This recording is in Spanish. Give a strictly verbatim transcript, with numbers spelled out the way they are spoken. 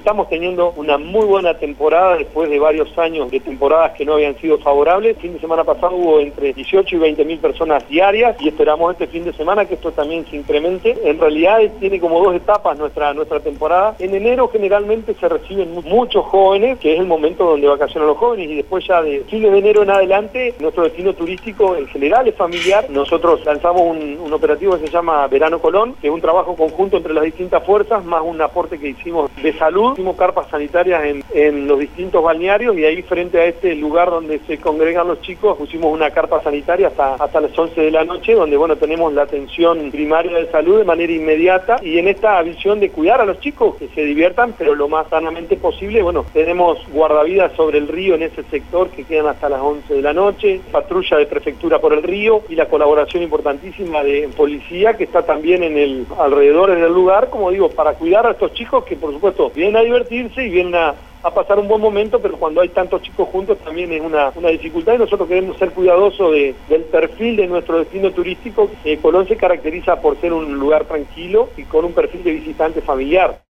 estamos teniendo una muy buena temporada después de varios años de temporadas que no habían sido favorables. El fin de semana pasado hubo entre dieciocho y veinte mil personas diarias y esperamos este fin de semana que esto también se incremente. En realidad tiene como dos etapas nuestra, nuestra temporada. En enero generalmente se reciben muchos jóvenes, que es el momento donde vacacionan los jóvenes, y después ya de fines de enero en adelante nuestro destino turístico en general es familiar. Nosotros lanzamos un, un operativo que se llama Verano Colón, que es un trabajo conjunto entre las distintas fuerzas, más un aporte que hicimos de salud. Hicimos carpas sanitarias en, en los distintos balnearios y ahí frente a este lugar donde se congregan los chicos pusimos una carpa sanitaria hasta, hasta las once de la noche, donde bueno tenemos la atención primaria de salud de manera inmediata, y en esta visión de cuidar a los chicos, que se diviertan pero lo más sanamente posible. Bueno, tenemos guardavidas sobre el río en ese sector que quedan hasta las once de la noche, patrulla de prefectura por el río y la colaboración importantísima de policía que está también en el alrededor del lugar, como digo, para cuidar a estos chicos que por supuesto vienen a divertirse y vienen a, a pasar un buen momento, pero cuando hay tantos chicos juntos también es una, una dificultad, y nosotros queremos ser cuidadosos de, del perfil de nuestro destino turístico. Eh, Colón se caracteriza por ser un lugar tranquilo y con un perfil de visitante familiar.